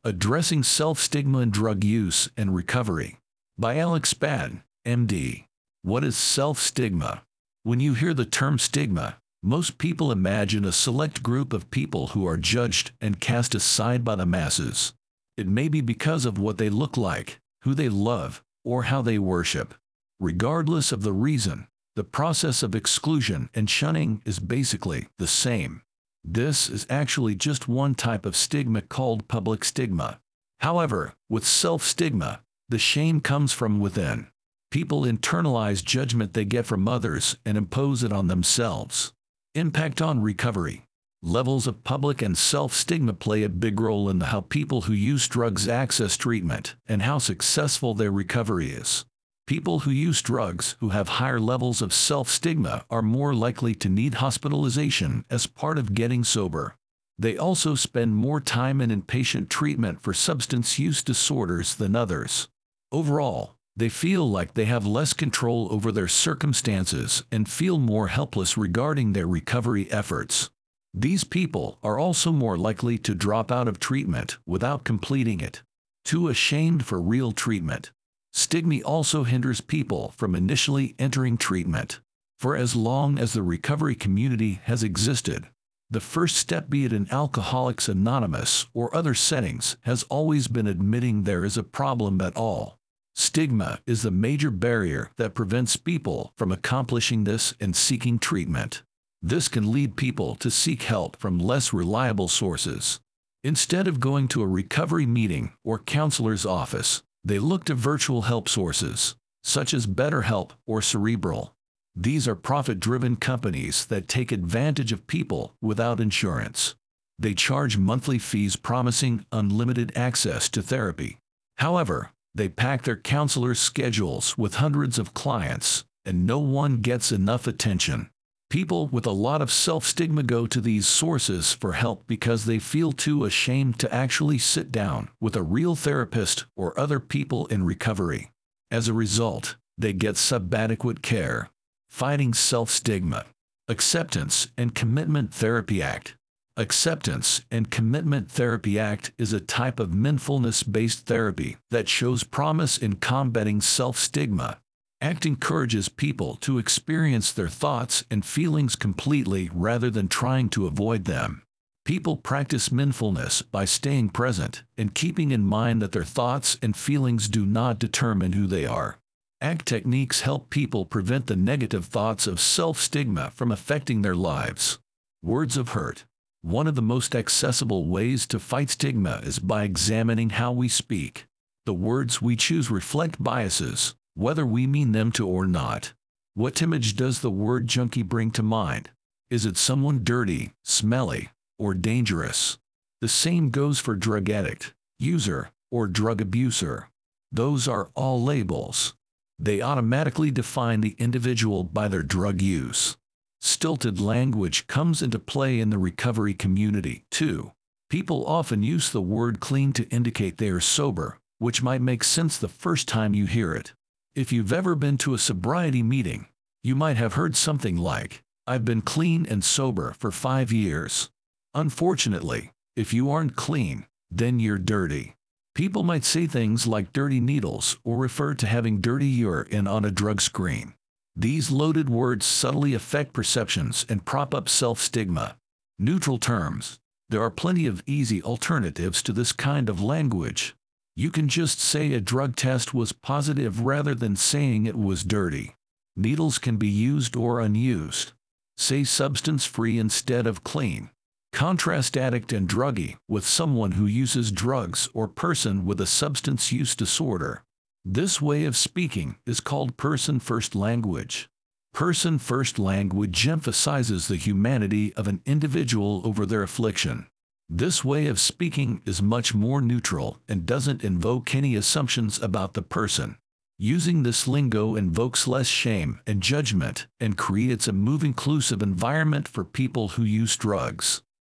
Addressing Self-Stigma in Drug Use and Recovery by Alex Spad, MD. What is self-stigma? When you hear the term stigma, most people imagine a select group of people who are judged and cast aside by the masses. It may be because of what they look like, who they love, or how they worship. Regardless of the reason, the process of exclusion and shunning is basically the same. This is actually just one type of stigma called public stigma. However, with self-stigma, the shame comes from within. People internalize judgment they get from others and impose it on themselves. Impact on recovery. Levels of public and self-stigma play a big role in how people who use drugs access treatment and how successful their recovery is. People who use drugs who have higher levels of self-stigma are more likely to need hospitalization as part of getting sober. They also spend more time in inpatient treatment for substance use disorders than others. Overall, they feel like they have less control over their circumstances and feel more helpless regarding their recovery efforts. These people are also more likely to drop out of treatment without completing it. Too ashamed for real treatment. Stigma also hinders people from initially entering treatment. For as long as the recovery community has existed, the first step, be it in Alcoholics Anonymous or other settings, has always been admitting there is a problem at all. Stigma is the major barrier that prevents people from accomplishing this and seeking treatment. This can lead people to seek help from less reliable sources. Instead of going to a recovery meeting or counselor's office, they look to virtual help sources, such as BetterHelp or Cerebral. These are profit-driven companies that take advantage of people without insurance. They charge monthly fees promising unlimited access to therapy. However, they pack their counselors' schedules with hundreds of clients, and no one gets enough attention. People with a lot of self-stigma go to these sources for help because they feel too ashamed to actually sit down with a real therapist or other people in recovery. As a result, they get subadequate care. Fighting self-stigma. Acceptance and Commitment Therapy Act. Acceptance and Commitment Therapy Act is a type of mindfulness-based therapy that shows promise in combating self-stigma. ACT encourages people to experience their thoughts and feelings completely rather than trying to avoid them. People practice mindfulness by staying present and keeping in mind that their thoughts and feelings do not determine who they are. ACT techniques help people prevent the negative thoughts of self-stigma from affecting their lives. Words of hurt. One of the most accessible ways to fight stigma is by examining how we speak. The words we choose reflect biases, whether we mean them to or not. What image does the word junkie bring to mind? Is it someone dirty, smelly, or dangerous? The same goes for drug addict, user, or drug abuser. Those are all labels. They automatically define the individual by their drug use. Stilted language comes into play in the recovery community, too. People often use the word clean to indicate they are sober, which might make sense the first time you hear it. If you've ever been to a sobriety meeting, you might have heard something like, "I've been clean and sober for 5 years." Unfortunately, if you aren't clean, then you're dirty. People might say things like dirty needles or refer to having dirty urine on a drug screen. These loaded words subtly affect perceptions and prop up self-stigma. Neutral terms. There are plenty of easy alternatives to this kind of language. You can just say a drug test was positive rather than saying it was dirty. Needles can be used or unused. Say substance-free instead of clean. Contrast addict and druggie with someone who uses drugs or person with a substance use disorder. This way of speaking is called person-first language. Person-first language emphasizes the humanity of an individual over their affliction. This way of speaking is much more neutral and doesn't invoke any assumptions about the person. Using this lingo invokes less shame and judgment and creates a more inclusive environment for people who use drugs.